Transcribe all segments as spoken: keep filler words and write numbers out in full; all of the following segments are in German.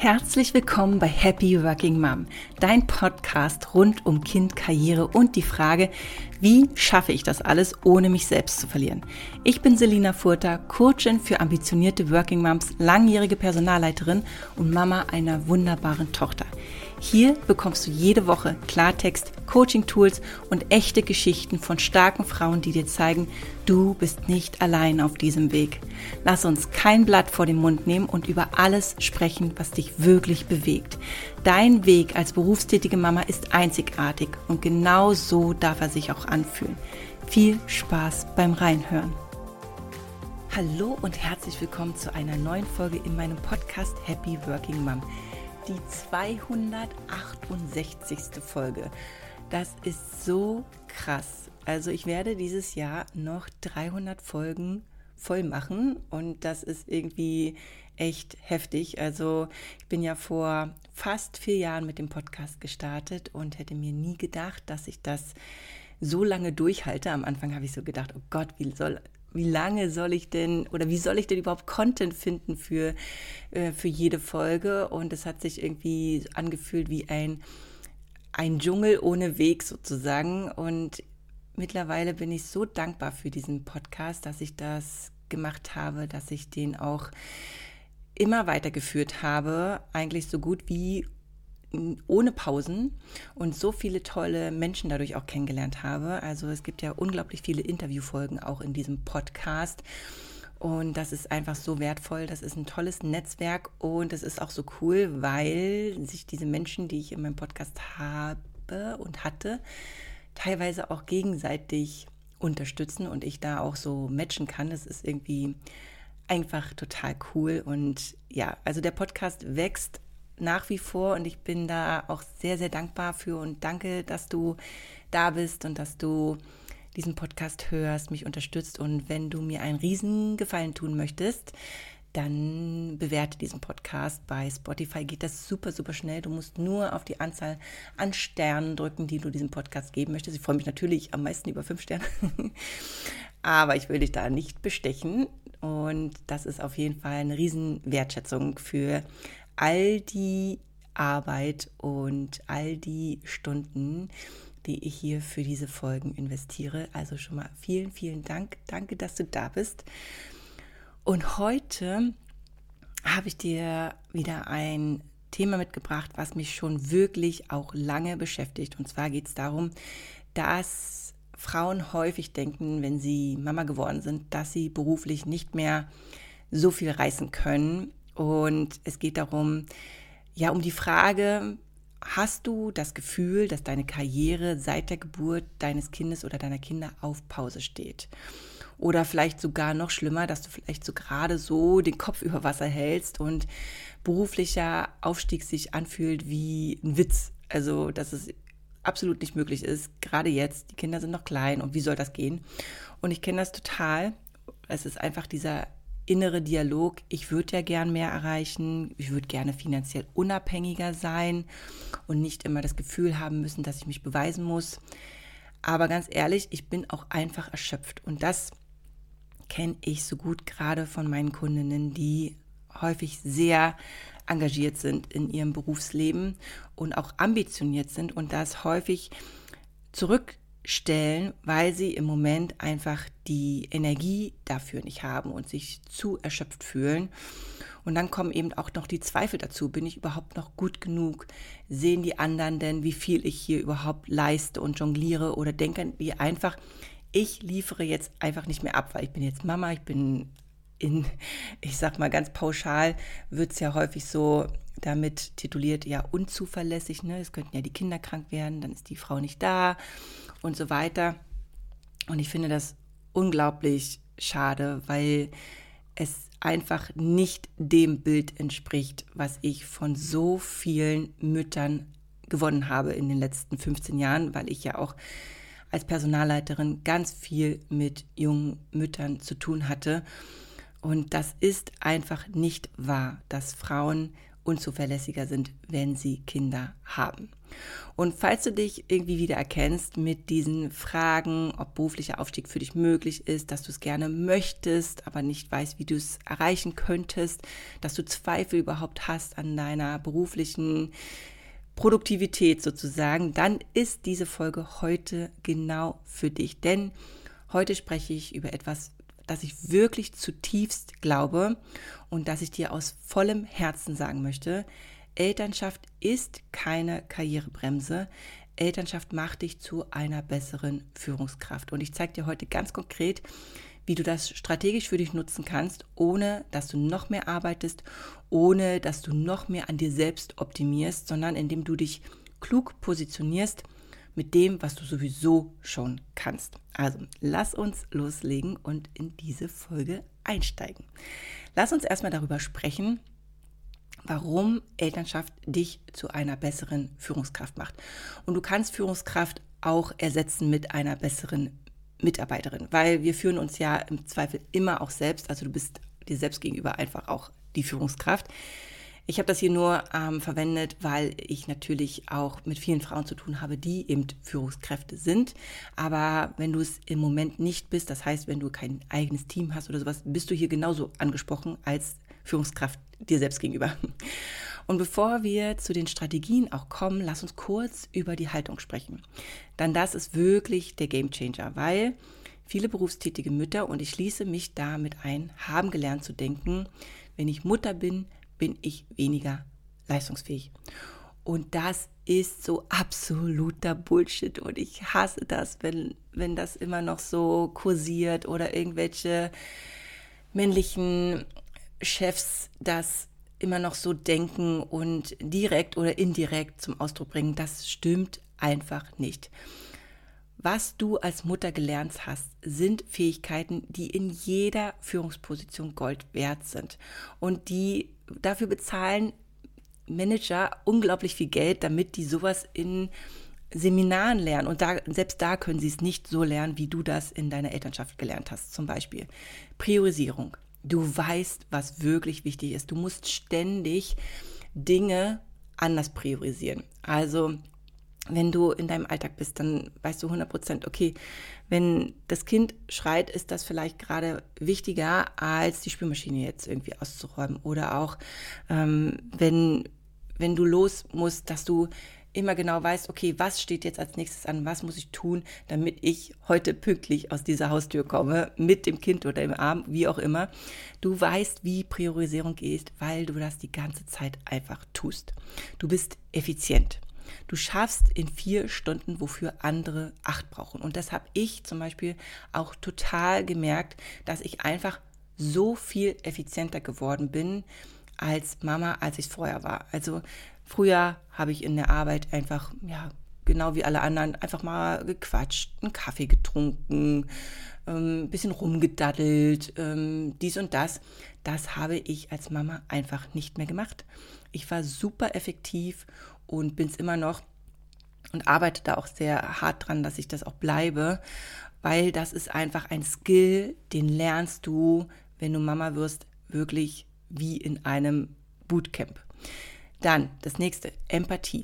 Herzlich willkommen bei Happy Working Mom, dein Podcast rund um Kind, Karriere und die Frage, wie schaffe ich das alles, ohne mich selbst zu verlieren. Ich bin Selina Furter, Coachin für ambitionierte Working Moms, langjährige Personalleiterin und Mama einer wunderbaren Tochter. Hier bekommst du jede Woche Klartext, Coaching-Tools und echte Geschichten von starken Frauen, die dir zeigen, du bist nicht allein auf diesem Weg. Lass uns kein Blatt vor den Mund nehmen und über alles sprechen, was dich wirklich bewegt. Dein Weg als berufstätige Mama ist einzigartig und genau so darf er sich auch anfühlen. Viel Spaß beim Reinhören. Hallo und herzlich willkommen zu einer neuen Folge in meinem Podcast Happy Working Mom. Die zweihundertachtundsechzigste Folge. Das ist so krass. Also ich werde dieses Jahr noch dreihundert Folgen voll machen und das ist irgendwie echt heftig. Also ich bin ja vor fast vier Jahren mit dem Podcast gestartet und hätte mir nie gedacht, dass ich das so lange durchhalte. Am Anfang habe ich so gedacht, oh Gott, wie soll Wie lange soll ich denn oder wie soll ich denn überhaupt Content finden für, äh, für jede Folge? Und es hat sich irgendwie angefühlt wie ein, ein Dschungel ohne Weg sozusagen. Und mittlerweile bin ich so dankbar für diesen Podcast, dass ich das gemacht habe, dass ich den auch immer weitergeführt habe, eigentlich so gut wie ohne Pausen und so viele tolle Menschen dadurch auch kennengelernt habe. Also es gibt ja unglaublich viele Interviewfolgen auch in diesem Podcast und das ist einfach so wertvoll. Das ist ein tolles Netzwerk und es ist auch so cool, weil sich diese Menschen, die ich in meinem Podcast habe und hatte, teilweise auch gegenseitig unterstützen und ich da auch so matchen kann. Das ist irgendwie einfach total cool und ja, also der Podcast wächst nach wie vor und ich bin da auch sehr, sehr dankbar für und danke, dass du da bist und dass du diesen Podcast hörst, mich unterstützt und wenn du mir einen riesen Gefallen tun möchtest, dann bewerte diesen Podcast. Bei Spotify geht das super, super schnell. Du musst nur auf die Anzahl an Sternen drücken, die du diesem Podcast geben möchtest. Ich freue mich natürlich am meisten über fünf Sterne, aber ich will dich da nicht bestechen und das ist auf jeden Fall eine riesen Wertschätzung für all die Arbeit und all die Stunden, die ich hier für diese Folgen investiere. Also schon mal vielen, vielen Dank. Danke, dass du da bist. Und heute habe ich dir wieder ein Thema mitgebracht, was mich schon wirklich auch lange beschäftigt. Und zwar geht es darum, dass Frauen häufig denken, wenn sie Mama geworden sind, dass sie beruflich nicht mehr so viel reißen können. Und es geht darum, ja, um die Frage, hast du das Gefühl, dass deine Karriere seit der Geburt deines Kindes oder deiner Kinder auf Pause steht? Oder vielleicht sogar noch schlimmer, dass du vielleicht so gerade so den Kopf über Wasser hältst und beruflicher Aufstieg sich anfühlt wie ein Witz. Also, dass es absolut nicht möglich ist, gerade jetzt, die Kinder sind noch klein und wie soll das gehen? Und ich kenne das total. Es ist einfach dieser innere Dialog, ich würde ja gern mehr erreichen, ich würde gerne finanziell unabhängiger sein und nicht immer das Gefühl haben müssen, dass ich mich beweisen muss. Aber ganz ehrlich, ich bin auch einfach erschöpft und das kenne ich so gut gerade von meinen Kundinnen, die häufig sehr engagiert sind in ihrem Berufsleben und auch ambitioniert sind und das häufig zurück stellen, weil sie im Moment einfach die Energie dafür nicht haben und sich zu erschöpft fühlen. Und dann kommen eben auch noch die Zweifel dazu. Bin ich überhaupt noch gut genug? Sehen die anderen denn, wie viel ich hier überhaupt leiste und jongliere? Oder denken die einfach, ich liefere jetzt einfach nicht mehr ab, weil ich bin jetzt Mama, ich bin in, ich sag mal ganz pauschal, wird es ja häufig so damit tituliert, ja unzuverlässig, ne? Es könnten ja die Kinder krank werden, dann ist die Frau nicht da und so weiter. Und ich finde das unglaublich schade, weil es einfach nicht dem Bild entspricht, was ich von so vielen Müttern gewonnen habe in den letzten fünfzehn Jahren, weil ich ja auch als Personalleiterin ganz viel mit jungen Müttern zu tun hatte. Und das ist einfach nicht wahr, dass Frauen unzuverlässiger sind, wenn sie Kinder haben. Und falls du dich irgendwie wieder erkennst mit diesen Fragen, ob beruflicher Aufstieg für dich möglich ist, dass du es gerne möchtest, aber nicht weißt, wie du es erreichen könntest, dass du Zweifel überhaupt hast an deiner beruflichen Produktivität sozusagen, dann ist diese Folge heute genau für dich. Denn heute spreche ich über etwas, das ich wirklich zutiefst glaube und das ich dir aus vollem Herzen sagen möchte. Elternschaft ist keine Karrierebremse. Elternschaft macht dich zu einer besseren Führungskraft. Und ich zeige dir heute ganz konkret, wie du das strategisch für dich nutzen kannst, ohne dass du noch mehr arbeitest, ohne dass du noch mehr an dir selbst optimierst, sondern indem du dich klug positionierst mit dem, was du sowieso schon kannst. Also lass uns loslegen und in diese Folge einsteigen. Lass uns erstmal darüber sprechen, warum Elternschaft dich zu einer besseren Führungskraft macht. Und du kannst Führungskraft auch ersetzen mit einer besseren Mitarbeiterin, weil wir führen uns ja im Zweifel immer auch selbst, also du bist dir selbst gegenüber einfach auch die Führungskraft. Ich habe das hier nur ähm, verwendet, weil ich natürlich auch mit vielen Frauen zu tun habe, die eben Führungskräfte sind. Aber wenn du es im Moment nicht bist, das heißt, wenn du kein eigenes Team hast oder sowas, bist du hier genauso angesprochen als Führungskraft dir selbst gegenüber. Und bevor wir zu den Strategien auch kommen, lass uns kurz über die Haltung sprechen. Denn das ist wirklich der Gamechanger, weil viele berufstätige Mütter, und ich schließe mich damit ein, haben gelernt zu denken, wenn ich Mutter bin, bin ich weniger leistungsfähig. Und das ist so absoluter Bullshit und ich hasse das, wenn, wenn das immer noch so kursiert oder irgendwelche männlichen Chefs das immer noch so denken und direkt oder indirekt zum Ausdruck bringen. Das stimmt einfach nicht. Was du als Mutter gelernt hast, sind Fähigkeiten, die in jeder Führungsposition Gold wert sind und die dafür bezahlen Manager unglaublich viel Geld, damit die sowas in Seminaren lernen. Und da, selbst da können sie es nicht so lernen, wie du das in deiner Elternschaft gelernt hast. Zum Beispiel Priorisierung. Du weißt, was wirklich wichtig ist. Du musst ständig Dinge anders priorisieren. Also wenn du in deinem Alltag bist, dann weißt du hundert Prozent, okay, wenn das Kind schreit, ist das vielleicht gerade wichtiger, als die Spülmaschine jetzt irgendwie auszuräumen. Oder auch, ähm, wenn, wenn du los musst, dass du immer genau weißt, okay, was steht jetzt als nächstes an, was muss ich tun, damit ich heute pünktlich aus dieser Haustür komme, mit dem Kind oder im Arm, wie auch immer. Du weißt, wie Priorisierung geht, weil du das die ganze Zeit einfach tust. Du bist effizient. Du schaffst in vier Stunden, wofür andere acht brauchen. Und das habe ich zum Beispiel auch total gemerkt, dass ich einfach so viel effizienter geworden bin als Mama, als ich es vorher war. Also früher habe ich in der Arbeit einfach, ja, genau wie alle anderen, einfach mal gequatscht, einen Kaffee getrunken, ein ähm, bisschen rumgedaddelt, ähm, dies und das. Das habe ich als Mama einfach nicht mehr gemacht. Ich war super effektiv und bin es immer noch und arbeite da auch sehr hart dran, dass ich das auch bleibe, weil das ist einfach ein Skill, den lernst du, wenn du Mama wirst, wirklich wie in einem Bootcamp. Dann das nächste, Empathie.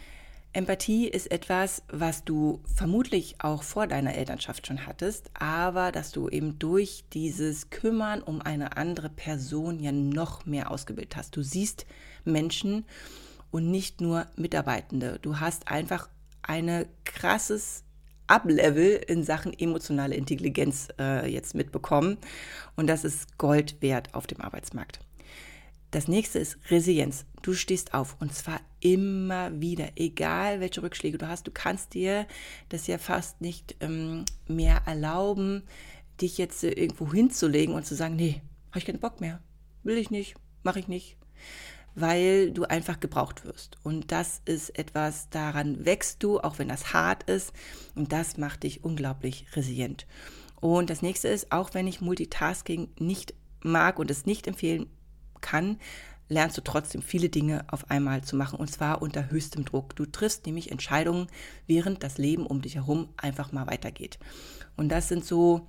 Empathie ist etwas, was du vermutlich auch vor deiner Elternschaft schon hattest, aber dass du eben durch dieses Kümmern um eine andere Person ja noch mehr ausgebildet hast. Du siehst Menschen und nicht nur Mitarbeitende. Du hast einfach ein krasses Up-Level in Sachen emotionale Intelligenz äh, jetzt mitbekommen und das ist Gold wert auf dem Arbeitsmarkt. Das nächste ist Resilienz. Du stehst auf und zwar immer wieder, egal welche Rückschläge du hast. Du kannst dir das ja fast nicht ähm, mehr erlauben, dich jetzt äh, irgendwo hinzulegen und zu sagen, nee, habe ich keinen Bock mehr, will ich nicht, mache ich nicht, weil du einfach gebraucht wirst. Und das ist etwas, daran wächst du, auch wenn das hart ist und das macht dich unglaublich resilient. Und das nächste ist, auch wenn ich Multitasking nicht mag und es nicht empfehlen kann, lernst du trotzdem viele Dinge auf einmal zu machen und zwar unter höchstem Druck. Du triffst nämlich Entscheidungen, während das Leben um dich herum einfach mal weitergeht. Und das sind so,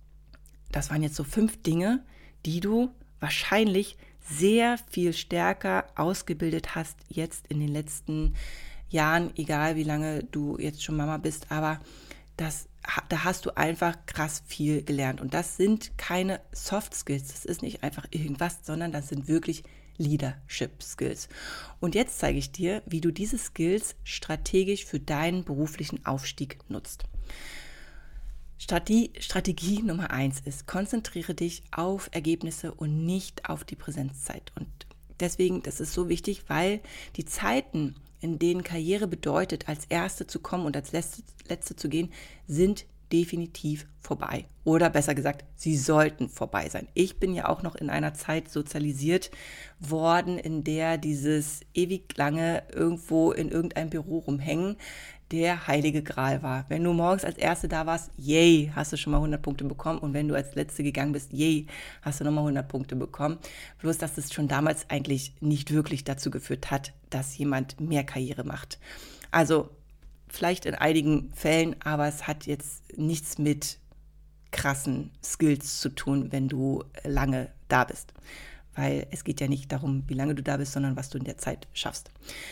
das waren jetzt so fünf Dinge, die du wahrscheinlich sehr viel stärker ausgebildet hast jetzt in den letzten Jahren, egal wie lange du jetzt schon Mama bist, aber das, da hast du einfach krass viel gelernt. Und das sind keine Soft Skills, das ist nicht einfach irgendwas, sondern das sind wirklich Leadership Skills. Und jetzt zeige ich dir, wie du diese Skills strategisch für deinen beruflichen Aufstieg nutzt. Strategie, Strategie Nummer eins ist, konzentriere dich auf Ergebnisse und nicht auf die Präsenzzeit. Und deswegen, das ist so wichtig, weil die Zeiten, in denen Karriere bedeutet, als Erste zu kommen und als Letzte, Letzte zu gehen, sind definitiv vorbei. Oder besser gesagt, sie sollten vorbei sein. Ich bin ja auch noch in einer Zeit sozialisiert worden, in der dieses ewig lange irgendwo in irgendeinem Büro rumhängen der heilige Gral war. Wenn du morgens als Erste da warst, yay, hast du schon mal hundert Punkte bekommen. Und wenn du als Letzte gegangen bist, yay, hast du nochmal hundert Punkte bekommen. Bloß, dass es schon damals eigentlich nicht wirklich dazu geführt hat, dass jemand mehr Karriere macht. Also vielleicht in einigen Fällen, aber es hat jetzt nichts mit krassen Skills zu tun, wenn du lange da bist. Weil es geht ja nicht darum, wie lange du da bist, sondern was du in der Zeit schaffst.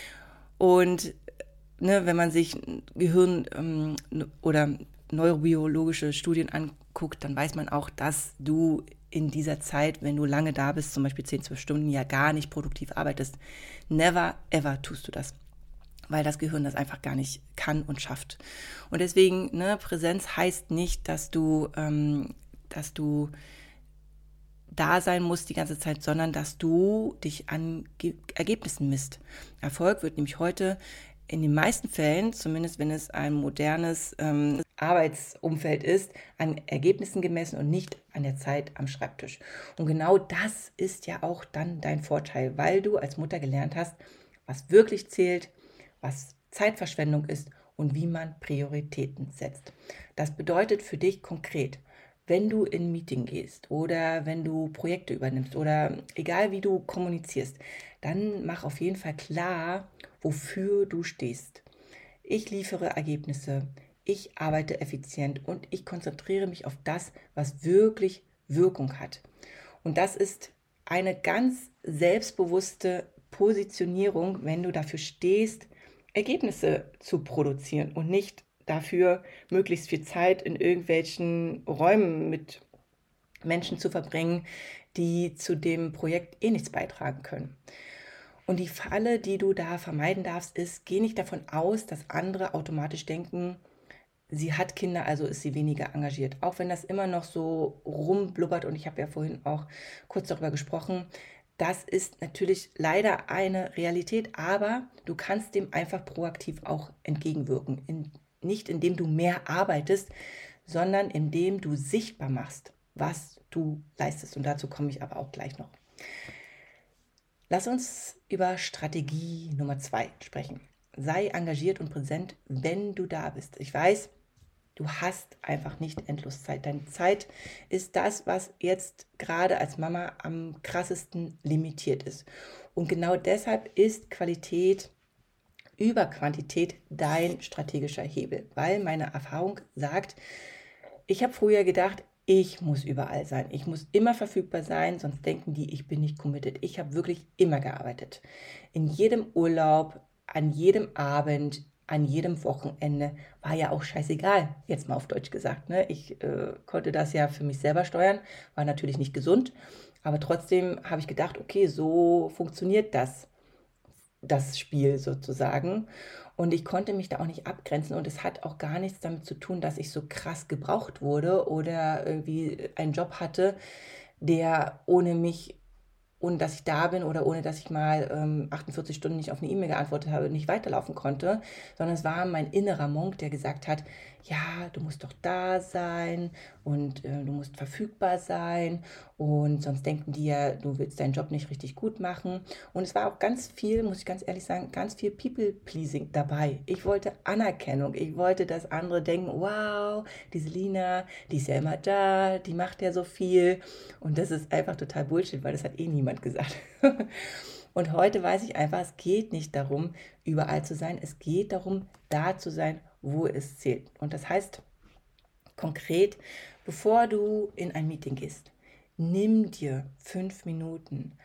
Und ne, wenn man sich Gehirn ähm, oder neurobiologische Studien anguckt, dann weiß man auch, dass du in dieser Zeit, wenn du lange da bist, zum Beispiel zehn, zwölf Stunden, ja gar nicht produktiv arbeitest. Never, ever tust du das, weil das Gehirn das einfach gar nicht kann und schafft. Und deswegen, ne, Präsenz heißt nicht, dass du, ähm, dass du da sein musst die ganze Zeit, sondern dass du dich an Ge- Ergebnissen misst. Erfolg wird nämlich heute in den meisten Fällen, zumindest wenn es ein modernes ähm, Arbeitsumfeld ist, an Ergebnissen gemessen und nicht an der Zeit am Schreibtisch. Und genau das ist ja auch dann dein Vorteil, weil du als Mutter gelernt hast, was wirklich zählt, was Zeitverschwendung ist und wie man Prioritäten setzt. Das bedeutet für dich konkret, wenn du in ein Meeting gehst oder wenn du Projekte übernimmst oder egal wie du kommunizierst, dann mach auf jeden Fall klar, wofür du stehst. Ich liefere Ergebnisse, ich arbeite effizient und ich konzentriere mich auf das, was wirklich Wirkung hat. Und das ist eine ganz selbstbewusste Positionierung, wenn du dafür stehst, Ergebnisse zu produzieren und nicht dafür möglichst viel Zeit in irgendwelchen Räumen mit Menschen zu verbringen, die zu dem Projekt eh nichts beitragen können. Und die Falle, die du da vermeiden darfst, ist, geh nicht davon aus, dass andere automatisch denken, sie hat Kinder, also ist sie weniger engagiert. Auch wenn das immer noch so rumblubbert und ich habe ja vorhin auch kurz darüber gesprochen, das ist natürlich leider eine Realität, aber du kannst dem einfach proaktiv auch entgegenwirken. In, nicht indem du mehr arbeitest, sondern indem du sichtbar machst, was du leistest. Und dazu komme ich aber auch gleich noch. Lass uns über Strategie Nummer zwei sprechen. Sei engagiert und präsent, wenn du da bist. Ich weiß, du hast einfach nicht endlos Zeit. Deine Zeit ist das, was jetzt gerade als Mama am krassesten limitiert ist. Und genau deshalb ist Qualität über Quantität dein strategischer Hebel. Weil meine Erfahrung sagt, ich habe früher gedacht, ich muss überall sein. Ich muss immer verfügbar sein, sonst denken die, ich bin nicht committed. Ich habe wirklich immer gearbeitet. In jedem Urlaub, an jedem Abend, an jedem Wochenende, war ja auch scheißegal, jetzt mal auf Deutsch gesagt. Ne? Ich äh, konnte das ja für mich selber steuern, war natürlich nicht gesund, aber trotzdem habe ich gedacht, okay, so funktioniert das, das Spiel sozusagen. Und ich konnte mich da auch nicht abgrenzen und es hat auch gar nichts damit zu tun, dass ich so krass gebraucht wurde oder irgendwie einen Job hatte, der ohne mich, ohne dass ich da bin oder ohne dass ich mal ähm, achtundvierzig Stunden nicht auf eine E-Mail geantwortet habe, nicht weiterlaufen konnte, sondern es war mein innerer Monk, der gesagt hat, ja, du musst doch da sein und äh, du musst verfügbar sein und sonst denken die ja, du willst deinen Job nicht richtig gut machen. Und es war auch ganz viel, muss ich ganz ehrlich sagen, ganz viel People-Pleasing dabei. Ich wollte Anerkennung, ich wollte, dass andere denken, wow, diese Lina, die ist ja immer da, die macht ja so viel. Und das ist einfach total Bullshit, weil das hat eh niemand gesagt. Und heute weiß ich einfach, es geht nicht darum, überall zu sein. Es geht darum, da zu sein, wo es zählt. Und das heißt konkret, bevor du in ein Meeting gehst, nimm dir fünf Minuten,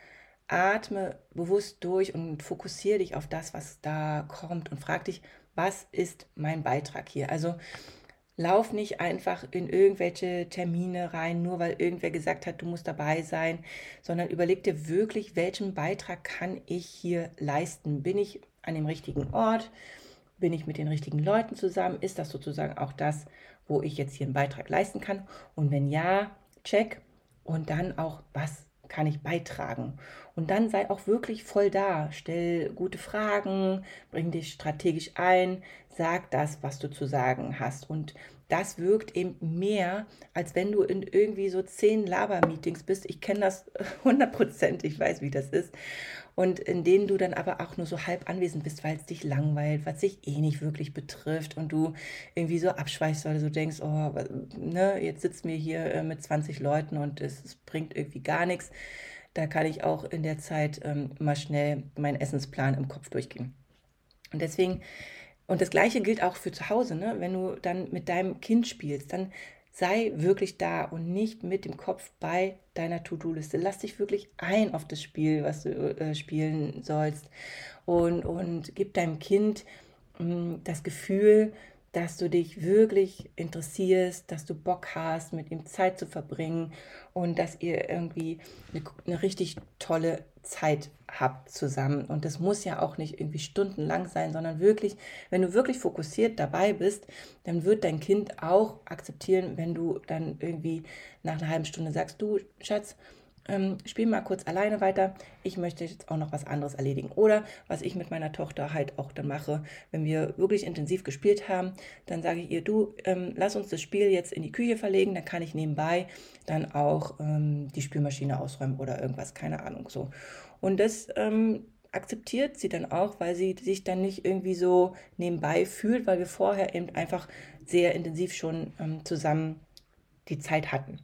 atme bewusst durch und fokussiere dich auf das, was da kommt und frag dich, was ist mein Beitrag hier? Also lauf nicht einfach in irgendwelche Termine rein, nur weil irgendwer gesagt hat, du musst dabei sein, sondern überleg dir wirklich, welchen Beitrag kann ich hier leisten? Bin ich an dem richtigen Ort? Bin ich mit den richtigen Leuten zusammen? Ist das sozusagen auch das, wo ich jetzt hier einen Beitrag leisten kann? Und wenn ja, check. Und dann auch, was kann ich beitragen? Und dann sei auch wirklich voll da. Stell gute Fragen, bring dich strategisch ein, sag das, was du zu sagen hast. Und das wirkt eben mehr, als wenn du in irgendwie so zehn Laber-Meetings bist. Ich kenne das hundert Prozent, ich weiß, wie das ist. Und in denen du dann aber auch nur so halb anwesend bist, weil es dich langweilt, was dich eh nicht wirklich betrifft und du irgendwie so abschweichst, weil du so denkst, oh, ne, jetzt sitzen wir hier äh, mit zwanzig Leuten und es, es bringt irgendwie gar nichts. Da kann ich auch in der Zeit ähm, mal schnell meinen Essensplan im Kopf durchgehen. Und deswegen, und das Gleiche gilt auch für zu Hause, ne? Wenn du dann mit deinem Kind spielst, dann sei wirklich da und nicht mit dem Kopf bei deiner To-Do-Liste. Lass dich wirklich ein auf das Spiel, was du äh, spielen sollst. Und, und gib deinem Kind mh, das Gefühl, dass du dich wirklich interessierst, dass du Bock hast, mit ihm Zeit zu verbringen und dass ihr irgendwie eine, eine richtig tolle Zeit habt zusammen. Und das muss ja auch nicht irgendwie stundenlang sein, sondern wirklich, wenn du wirklich fokussiert dabei bist, dann wird dein Kind auch akzeptieren, wenn du dann irgendwie nach einer halben Stunde sagst, du Schatz, ähm, spiel mal kurz alleine weiter, ich möchte jetzt auch noch was anderes erledigen. Oder was ich mit meiner Tochter halt auch dann mache, wenn wir wirklich intensiv gespielt haben, dann sage ich ihr, du, ähm, lass uns das Spiel jetzt in die Küche verlegen, dann kann ich nebenbei dann auch ähm, die Spülmaschine ausräumen oder irgendwas, keine Ahnung, so. Und das ähm, akzeptiert sie dann auch, weil sie sich dann nicht irgendwie so nebenbei fühlt, weil wir vorher eben einfach sehr intensiv schon ähm, zusammen die Zeit hatten.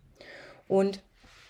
Und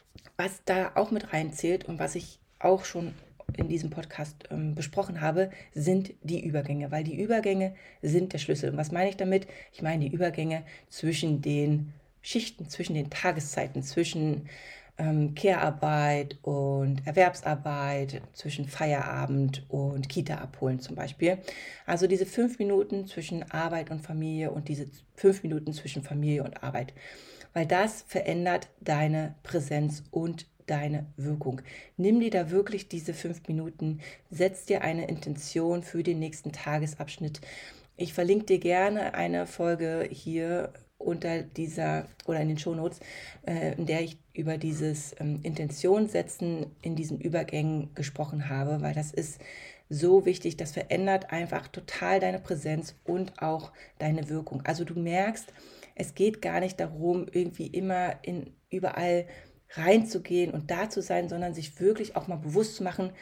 was da auch mit reinzählt und was ich auch schon in diesem Podcast ähm, besprochen habe, sind die Übergänge, weil die Übergänge sind der Schlüssel. Und was meine ich damit? Ich meine die Übergänge zwischen den Schichten, zwischen den Tageszeiten, zwischen ähm, Care-Arbeit und Erwerbsarbeit, zwischen Feierabend und Kita abholen zum Beispiel. Also diese fünf Minuten zwischen Arbeit und Familie und diese fünf Minuten zwischen Familie und Arbeit. Weil das verändert deine Präsenz und deine Wirkung. Nimm dir da wirklich diese fünf Minuten, setz dir eine Intention für den nächsten Tagesabschnitt. Ich verlinke dir gerne eine Folge hier unter dieser oder in den Shownotes, äh, in der ich über dieses ähm, Intention setzen in diesen Übergängen gesprochen habe, weil das ist so wichtig, das verändert einfach total deine Präsenz und auch deine Wirkung. Also du merkst, es geht gar nicht darum, irgendwie immer in überall reinzugehen und da zu sein, sondern sich wirklich auch mal bewusst zu machen,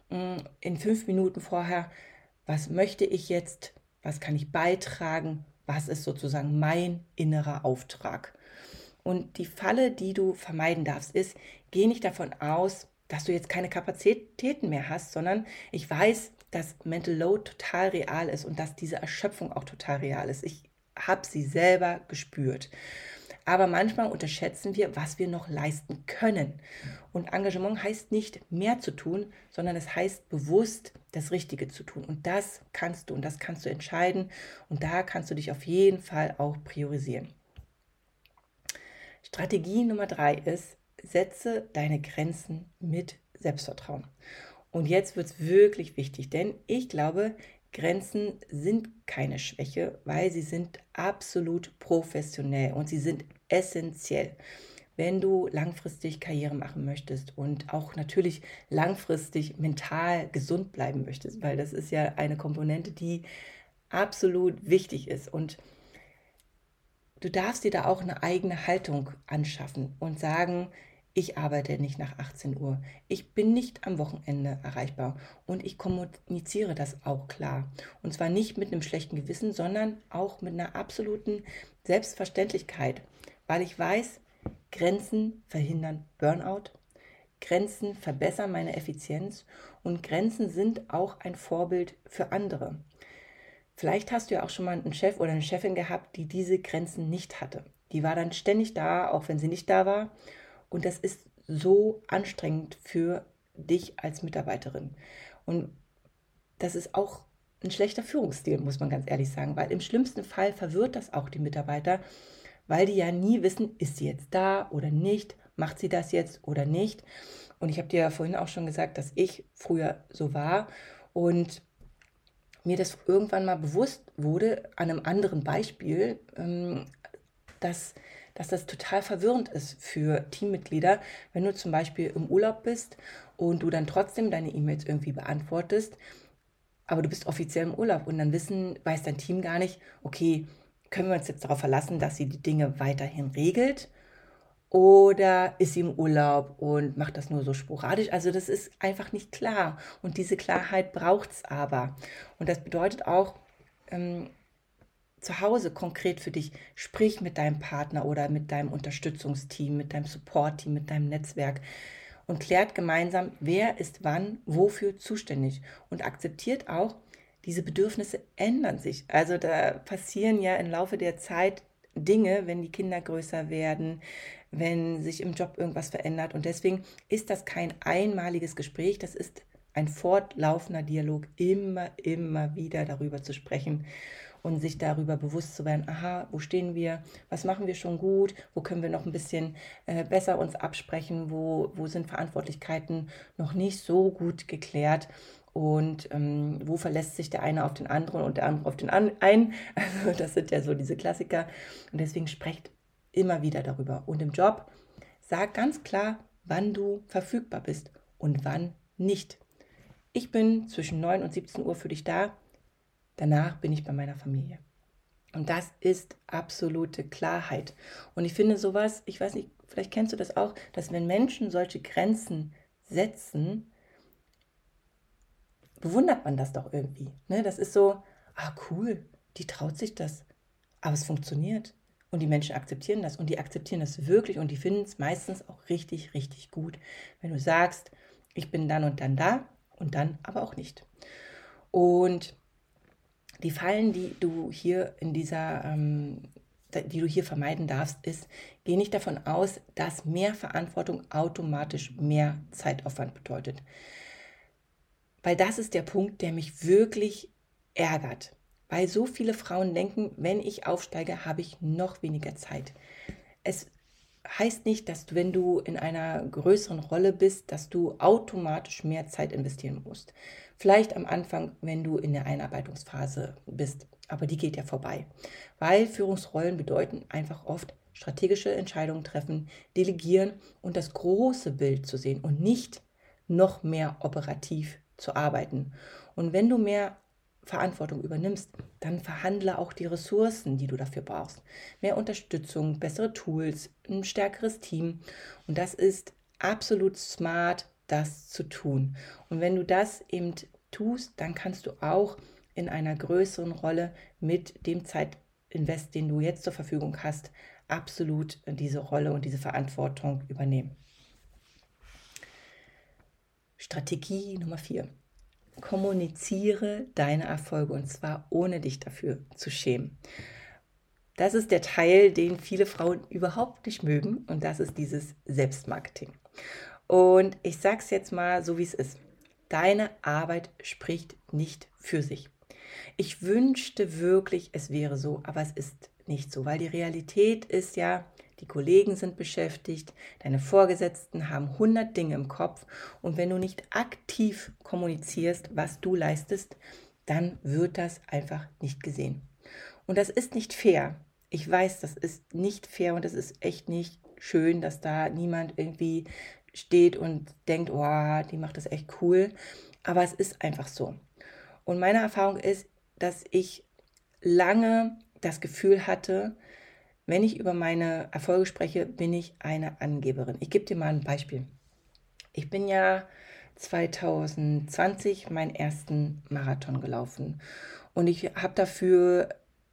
in fünf Minuten vorher, was möchte ich jetzt, was kann ich beitragen, was ist sozusagen mein innerer Auftrag. Und die Falle, die du vermeiden darfst, ist, geh nicht davon aus, dass du jetzt keine Kapazitäten mehr hast, sondern ich weiß, dass Mental Load total real ist und dass diese Erschöpfung auch total real ist. Ich habe sie selber gespürt. Aber manchmal unterschätzen wir, was wir noch leisten können. Und Engagement heißt nicht mehr zu tun, sondern es heißt bewusst das Richtige zu tun. Und das kannst du und das kannst du entscheiden. Und da kannst du dich auf jeden Fall auch priorisieren. Strategie Nummer drei ist, setze deine Grenzen mit Selbstvertrauen. Und jetzt wird es wirklich wichtig, denn ich glaube, Grenzen sind keine Schwäche, weil sie sind absolut professionell und sie sind essentiell, wenn du langfristig Karriere machen möchtest und auch natürlich langfristig mental gesund bleiben möchtest, weil das ist ja eine Komponente, die absolut wichtig ist. Und du darfst dir da auch eine eigene Haltung anschaffen und sagen, ich arbeite nicht nach achtzehn Uhr. Ich bin nicht am Wochenende erreichbar und ich kommuniziere das auch klar. Und zwar nicht mit einem schlechten Gewissen, sondern auch mit einer absoluten Selbstverständlichkeit, weil ich weiß, Grenzen verhindern Burnout, Grenzen verbessern meine Effizienz und Grenzen sind auch ein Vorbild für andere. Vielleicht hast du ja auch schon mal einen Chef oder eine Chefin gehabt, die diese Grenzen nicht hatte. Die war dann ständig da, auch wenn sie nicht da war. Und das ist so anstrengend für dich als Mitarbeiterin. Und das ist auch ein schlechter Führungsstil, muss man ganz ehrlich sagen, weil im schlimmsten Fall verwirrt das auch die Mitarbeiter, weil die ja nie wissen, ist sie jetzt da oder nicht, macht sie das jetzt oder nicht. Und ich habe dir ja vorhin auch schon gesagt, dass ich früher so war und mir das irgendwann mal bewusst wurde, an einem anderen Beispiel, ähm, dass, dass das total verwirrend ist für Teammitglieder, wenn du zum Beispiel im Urlaub bist und du dann trotzdem deine E-Mails irgendwie beantwortest, aber du bist offiziell im Urlaub und dann wissen, weiß dein Team gar nicht, okay, können wir uns jetzt darauf verlassen, dass sie die Dinge weiterhin regelt oder ist sie im Urlaub und macht das nur so sporadisch? Also das ist einfach nicht klar und diese Klarheit braucht es aber. Und das bedeutet auch, ähm, zu Hause konkret für dich, sprich mit deinem Partner oder mit deinem Unterstützungsteam, mit deinem Support-Team, mit deinem Netzwerk und klärt gemeinsam, wer ist wann, wofür zuständig und akzeptiert auch, diese Bedürfnisse ändern sich. Also da passieren ja im Laufe der Zeit Dinge, wenn die Kinder größer werden, wenn sich im Job irgendwas verändert. Und deswegen ist das kein einmaliges Gespräch, das ist ein fortlaufender Dialog, immer, immer wieder darüber zu sprechen und sich darüber bewusst zu werden, aha, wo stehen wir, was machen wir schon gut, wo können wir noch ein bisschen äh, besser uns absprechen, wo, wo sind Verantwortlichkeiten noch nicht so gut geklärt und ähm, wo verlässt sich der eine auf den anderen und der andere auf den an einen. Also das sind ja so diese Klassiker und deswegen sprecht immer wieder darüber. Und im Job sag ganz klar, wann du verfügbar bist und wann nicht. Ich bin zwischen neun und siebzehn Uhr für dich da, danach bin ich bei meiner Familie. Und das ist absolute Klarheit. Und ich finde sowas, ich weiß nicht, vielleicht kennst du das auch, dass wenn Menschen solche Grenzen setzen, bewundert man das doch irgendwie. Ne? Das ist so, ah cool, die traut sich das, aber es funktioniert. Und die Menschen akzeptieren das und die akzeptieren das wirklich und die finden es meistens auch richtig, richtig gut, wenn du sagst, ich bin dann und dann da und dann aber auch nicht. Und die Fallen, die du hier in dieser, ähm, die du hier vermeiden darfst, ist, geh nicht davon aus, dass mehr Verantwortung automatisch mehr Zeitaufwand bedeutet. Weil das ist der Punkt, der mich wirklich ärgert. Weil so viele Frauen denken, wenn ich aufsteige, habe ich noch weniger Zeit. Es heißt nicht, dass du, wenn du in einer größeren Rolle bist, dass du automatisch mehr Zeit investieren musst. Vielleicht am Anfang, wenn du in der Einarbeitungsphase bist, aber die geht ja vorbei. Weil Führungsrollen bedeuten einfach oft strategische Entscheidungen treffen, delegieren und das große Bild zu sehen und nicht noch mehr operativ zu arbeiten. Und wenn du mehr Verantwortung übernimmst, dann verhandle auch die Ressourcen, die du dafür brauchst. Mehr Unterstützung, bessere Tools, ein stärkeres Team. Und das ist absolut smart, das zu tun. Und wenn du das eben tust, dann kannst du auch in einer größeren Rolle mit dem Zeitinvest, den du jetzt zur Verfügung hast, absolut diese Rolle und diese Verantwortung übernehmen. Strategie Nummer vier. Kommuniziere deine Erfolge und zwar ohne dich dafür zu schämen. Das ist der Teil, den viele Frauen überhaupt nicht mögen und das ist dieses Selbstmarketing. Und ich sage es jetzt mal so, wie es ist. Deine Arbeit spricht nicht für sich. Ich wünschte wirklich, es wäre so, aber es ist nicht so, weil die Realität ist ja, die Kollegen sind beschäftigt, deine Vorgesetzten haben hundert Dinge im Kopf und wenn du nicht aktiv kommunizierst, was du leistest, dann wird das einfach nicht gesehen. Und das ist nicht fair. Ich weiß, das ist nicht fair und das ist echt nicht schön, dass da niemand irgendwie steht und denkt, oh, die macht das echt cool. Aber es ist einfach so. Und meine Erfahrung ist, dass ich lange das Gefühl hatte, wenn ich über meine Erfolge spreche, bin ich eine Angeberin. Ich gebe dir mal ein Beispiel. Ich bin ja zwanzig zwanzig meinen ersten Marathon gelaufen und ich habe dafür,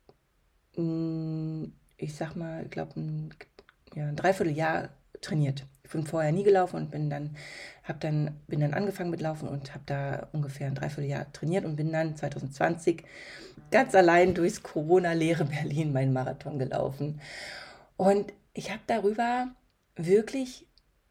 ich sag mal, ich glaube, ein, ja, ein Dreivierteljahr trainiert. Ich bin vorher nie gelaufen und bin dann, hab dann, bin dann angefangen mit Laufen und habe da ungefähr ein Dreivierteljahr trainiert und bin dann zwanzig zwanzig ganz allein durchs Corona-leere Berlin meinen Marathon gelaufen. Und ich habe darüber wirklich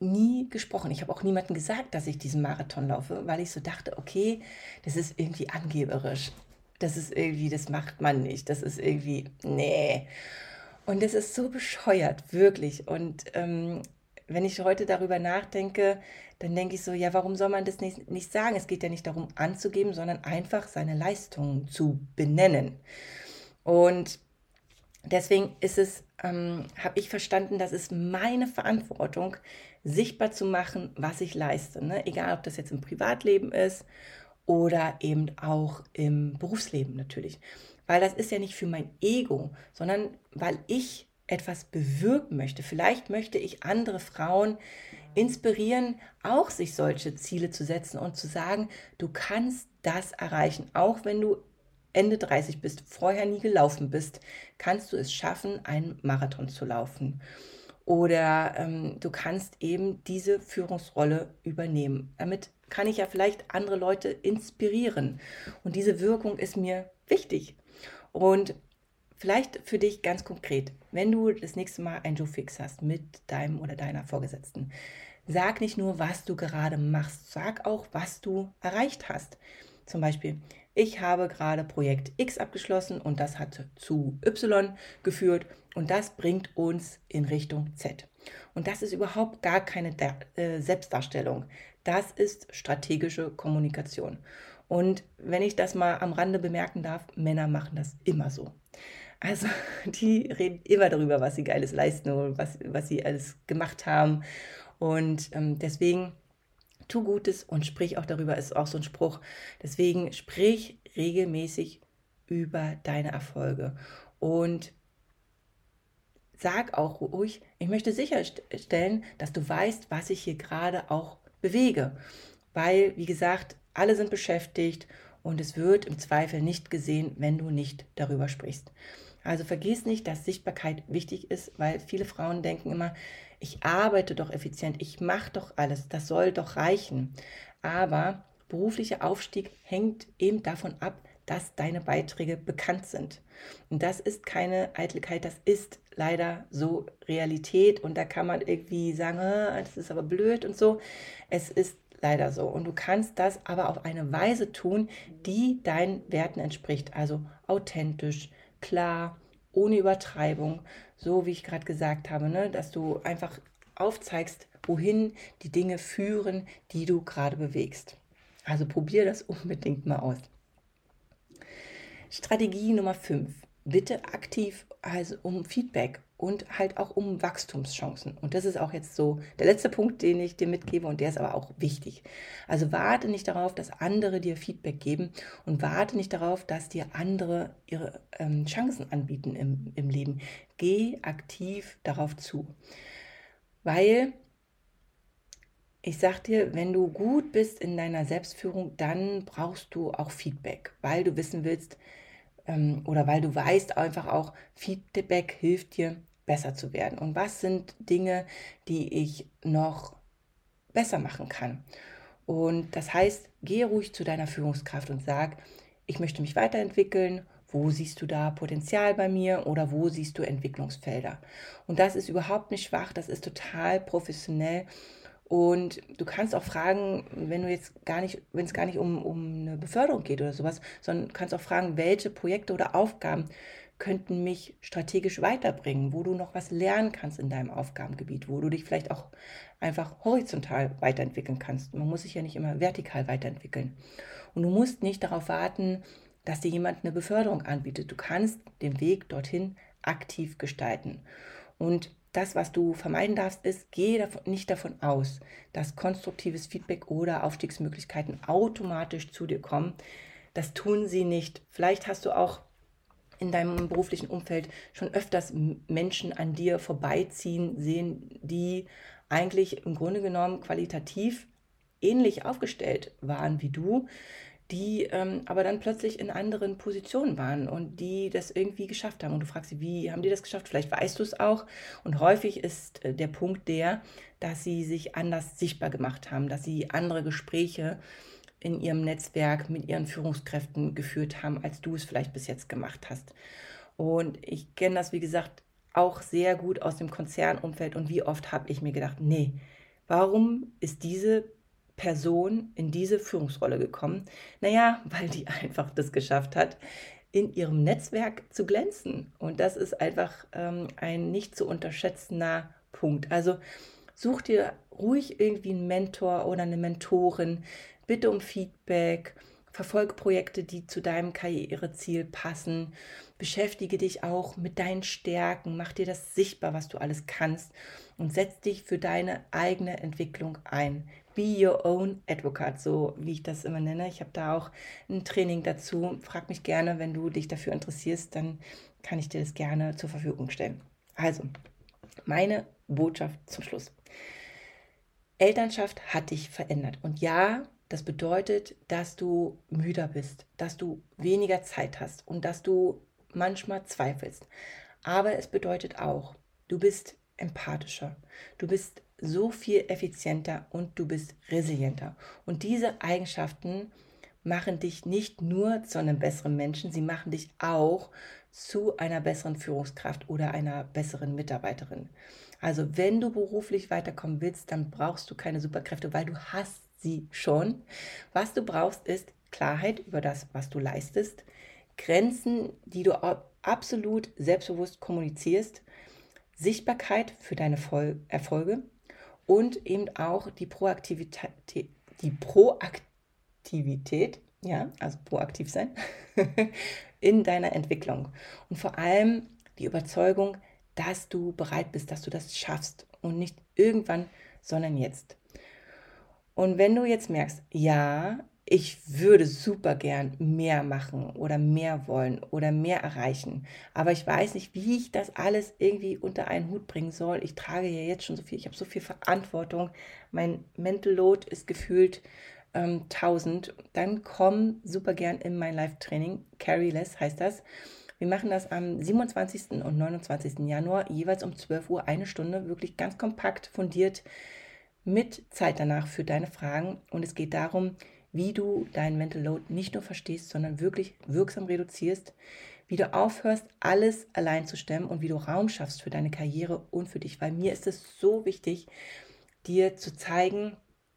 nie gesprochen. Ich habe auch niemandem gesagt, dass ich diesen Marathon laufe, weil ich so dachte, okay, das ist irgendwie angeberisch. Das ist irgendwie, das macht man nicht. Das ist irgendwie, nee. Und das ist so bescheuert, wirklich. Und ähm, wenn ich heute darüber nachdenke, dann denke ich so, ja, warum soll man das nicht, nicht sagen? Es geht ja nicht darum anzugeben, sondern einfach seine Leistungen zu benennen. Und deswegen ist es, ähm, habe ich verstanden, das ist meine Verantwortung, sichtbar zu machen, was ich leiste. Ne? Egal, ob das jetzt im Privatleben ist oder eben auch im Berufsleben natürlich. Weil das ist ja nicht für mein Ego, sondern weil ich etwas bewirken möchte. Vielleicht möchte ich andere Frauen inspirieren, auch sich solche Ziele zu setzen und zu sagen, du kannst das erreichen, auch wenn du Ende dreißig bist, vorher nie gelaufen bist, kannst du es schaffen, einen Marathon zu laufen. Oder ähm, du kannst eben diese Führungsrolle übernehmen. Damit kann ich ja vielleicht andere Leute inspirieren. Und diese Wirkung ist mir wichtig. Und vielleicht für dich ganz konkret, wenn du das nächste Mal ein Joe Fix hast mit deinem oder deiner Vorgesetzten, sag nicht nur, was du gerade machst, sag auch, was du erreicht hast. Zum Beispiel, ich habe gerade Projekt X abgeschlossen und das hat zu Y geführt und das bringt uns in Richtung Z. Und das ist überhaupt gar keine äh, Selbstdarstellung. Das ist strategische Kommunikation. Und wenn ich das mal am Rande bemerken darf, Männer machen das immer so. Also die reden immer darüber, was sie Geiles leisten und was, was sie alles gemacht haben. Und ähm, deswegen tu Gutes und sprich auch darüber, ist auch so ein Spruch. Deswegen sprich regelmäßig über deine Erfolge und sag auch ruhig, ich möchte sicherstellen, dass du weißt, was ich hier gerade auch bewege. Weil, wie gesagt, alle sind beschäftigt und es wird im Zweifel nicht gesehen, wenn du nicht darüber sprichst. Also vergiss nicht, dass Sichtbarkeit wichtig ist, weil viele Frauen denken immer, ich arbeite doch effizient, ich mache doch alles, das soll doch reichen. Aber beruflicher Aufstieg hängt eben davon ab, dass deine Beiträge bekannt sind. Und das ist keine Eitelkeit, das ist leider so Realität. Und da kann man irgendwie sagen, das ist aber blöd und so. Es ist leider so. Und du kannst das aber auf eine Weise tun, die deinen Werten entspricht. Also authentisch, klar, ohne Übertreibung, so wie ich gerade gesagt habe, ne? Dass du einfach aufzeigst, wohin die Dinge führen, die du gerade bewegst. Also probier das unbedingt mal aus. Strategie Nummer fünf. Bitte aktiv also um Feedback und halt auch um Wachstumschancen. Und das ist auch jetzt so der letzte Punkt, den ich dir mitgebe und der ist aber auch wichtig. Also warte nicht darauf, dass andere dir Feedback geben und warte nicht darauf, dass dir andere ihre ähm, Chancen anbieten im, im Leben. Geh aktiv darauf zu. Weil ich sag dir, wenn du gut bist in deiner Selbstführung, dann brauchst du auch Feedback, weil du wissen willst ähm, oder weil du weißt einfach auch, Feedback hilft dir, besser zu werden. Und was sind Dinge, die ich noch besser machen kann? Und das heißt, gehe ruhig zu deiner Führungskraft und sag, ich möchte mich weiterentwickeln. Wo siehst du da Potenzial bei mir oder wo siehst du Entwicklungsfelder? Und das ist überhaupt nicht schwach, das ist total professionell. Und du kannst auch fragen, wenn du jetzt gar nicht, wenn es gar nicht um, um eine Beförderung geht oder sowas, sondern kannst auch fragen, welche Projekte oder Aufgaben könnten mich strategisch weiterbringen, wo du noch was lernen kannst in deinem Aufgabengebiet, wo du dich vielleicht auch einfach horizontal weiterentwickeln kannst. Man muss sich ja nicht immer vertikal weiterentwickeln. Und du musst nicht darauf warten, dass dir jemand eine Beförderung anbietet. Du kannst den Weg dorthin aktiv gestalten. Und das, was du vermeiden darfst, ist, geh davon, nicht davon aus, dass konstruktives Feedback oder Aufstiegsmöglichkeiten automatisch zu dir kommen. Das tun sie nicht. Vielleicht hast du auch in deinem beruflichen Umfeld schon öfters Menschen an dir vorbeiziehen sehen, die eigentlich im Grunde genommen qualitativ ähnlich aufgestellt waren wie du, die ähm, aber dann plötzlich in anderen Positionen waren und die das irgendwie geschafft haben. Und du fragst sie, wie haben die das geschafft? Vielleicht weißt du es auch. Und häufig ist äh, der Punkt der, dass sie sich anders sichtbar gemacht haben, dass sie andere Gespräche in ihrem Netzwerk mit ihren Führungskräften geführt haben, als du es vielleicht bis jetzt gemacht hast. Und ich kenne das, wie gesagt, auch sehr gut aus dem Konzernumfeld. Und wie oft habe ich mir gedacht, nee, Warum ist diese Person in diese Führungsrolle gekommen? Naja, weil die einfach das geschafft hat, in ihrem Netzwerk zu glänzen. Und das ist einfach ähm, ein nicht zu unterschätzender Punkt. Also such dir ruhig irgendwie einen Mentor oder eine Mentorin, bitte um Feedback, verfolge Projekte, die zu deinem Karriereziel passen, beschäftige dich auch mit deinen Stärken, mach dir das sichtbar, was du alles kannst und setz dich für deine eigene Entwicklung ein. Be your own advocate, so wie ich das immer nenne. Ich habe da auch ein Training dazu. Frag mich gerne, wenn du dich dafür interessierst, dann kann ich dir das gerne zur Verfügung stellen. Also, meine Botschaft zum Schluss. Elternschaft hat dich verändert. Und ja, das bedeutet, dass du müder bist, dass du weniger Zeit hast und dass du manchmal zweifelst. Aber es bedeutet auch, du bist empathischer, du bist so viel effizienter und du bist resilienter. Und diese Eigenschaften machen dich nicht nur zu einem besseren Menschen, sie machen dich auch zu einer besseren Führungskraft oder einer besseren Mitarbeiterin. Also wenn du beruflich weiterkommen willst, dann brauchst du keine Superkräfte, weil du hast sie schon. Was du brauchst, ist Klarheit über das, was du leistest, Grenzen, die du absolut selbstbewusst kommunizierst, Sichtbarkeit für deine Vol- Erfolge und eben auch die Proaktivität, die Proaktivität, ja, also proaktiv sein, in deiner Entwicklung. Und vor allem die Überzeugung, dass du bereit bist, dass du das schaffst und nicht irgendwann, sondern jetzt. Und wenn du jetzt merkst, ja, ich würde super gern mehr machen oder mehr wollen oder mehr erreichen, aber ich weiß nicht, wie ich das alles irgendwie unter einen Hut bringen soll. Ich trage ja jetzt schon so viel, ich habe so viel Verantwortung, mein Mental Load ist gefühlt ähm, tausend. Dann komm super gern in mein Live-Training, Carry-less heißt das. Wir machen das am siebenundzwanzigsten und neunundzwanzigsten Januar, jeweils um zwölf Uhr, eine Stunde, wirklich ganz kompakt, fundiert, mit Zeit danach für deine Fragen. Und es geht darum, wie du deinen Mental Load nicht nur verstehst, sondern wirklich wirksam reduzierst, wie du aufhörst, alles allein zu stemmen und wie du Raum schaffst für deine Karriere und für dich. Weil mir ist es so wichtig, dir zu zeigen,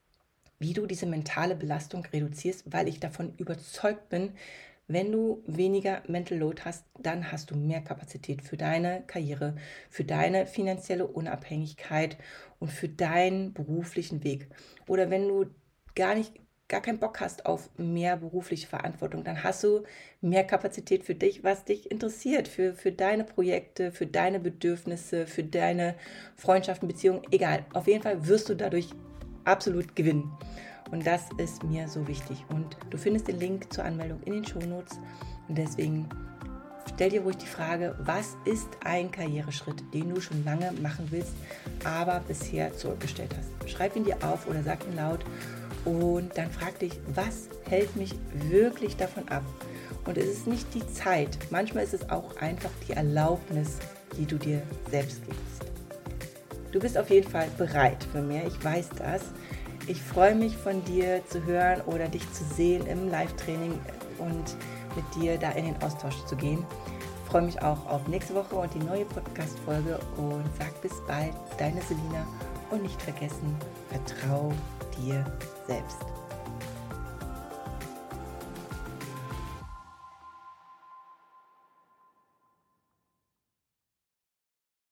wie du diese mentale Belastung reduzierst, weil ich davon überzeugt bin, wenn du weniger Mental Load hast, dann hast du mehr Kapazität für deine Karriere, für deine finanzielle Unabhängigkeit und für deinen beruflichen Weg. Oder wenn du gar nicht, gar keinen Bock hast auf mehr berufliche Verantwortung, dann hast du mehr Kapazität für dich, was dich interessiert, für, für deine Projekte, für deine Bedürfnisse, für deine Freundschaften, Beziehungen, egal. Auf jeden Fall wirst du dadurch absolut gewinnen. Und das ist mir so wichtig. Und du findest den Link zur Anmeldung in den Shownotes. Und deswegen stell dir ruhig die Frage, was ist ein Karriereschritt, den du schon lange machen willst, aber bisher zurückgestellt hast? Schreib ihn dir auf oder sag ihn laut. Und dann frag dich, was hält mich wirklich davon ab? Und es ist nicht die Zeit. Manchmal ist es auch einfach die Erlaubnis, die du dir selbst gibst. Du bist auf jeden Fall bereit für mehr. Ich weiß das. Ich freue mich, von dir zu hören oder dich zu sehen im Live-Training und mit dir da in den Austausch zu gehen. Ich freue mich auch auf nächste Woche und die neue Podcast-Folge und sag bis bald, deine Selina. Und nicht vergessen, vertrau dir selbst.